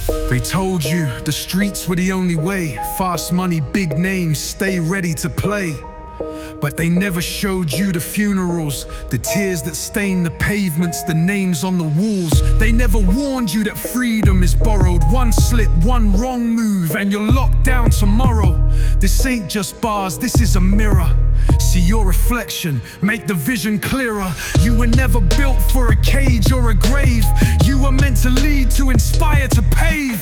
They told you the streets were the only way. Fast money, big names, stay ready to play. But they never showed you the funerals, the tears that stain the pavements, the names on the walls. They never warned you that freedom is borrowed. One slip, one wrong move, and you're locked down tomorrow. This ain't just bars, this is a mirror. See your reflection, make the vision clearer. You were never built for a cage or a grave. You were meant to lead, to inspire, to pave.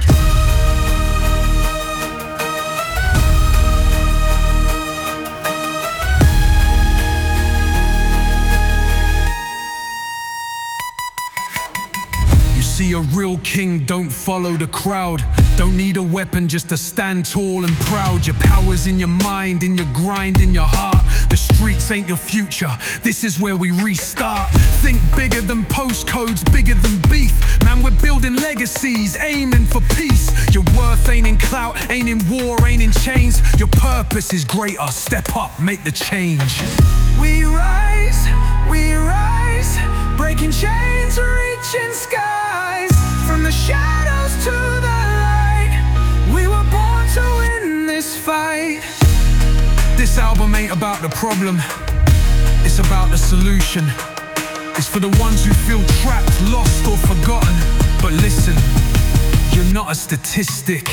See, a real king don't follow the crowd. Don't need a weapon just to stand tall and proud. Your power's in your mind, in your grind, in your heart. The streets ain't your future, this is where we restart. Think bigger than postcodes, bigger than beef. Man, we're building legacies, aiming for peace. Your worth ain't in clout, ain't in war, ain't in chains. Your purpose is greater, step up, make the change. We rise, breaking chains, reaching skies. From the shadows to the light, we were born to win this fight. This album ain't about the problem, it's about the solution. It's for the ones who feel trapped, lost or forgotten. But listen, you're not a statistic.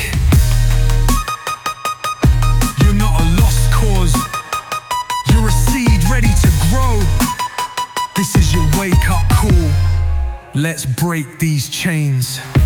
You're not a lost cause. You're a seed ready to grow. This is your wake-up call. Let's break these chains.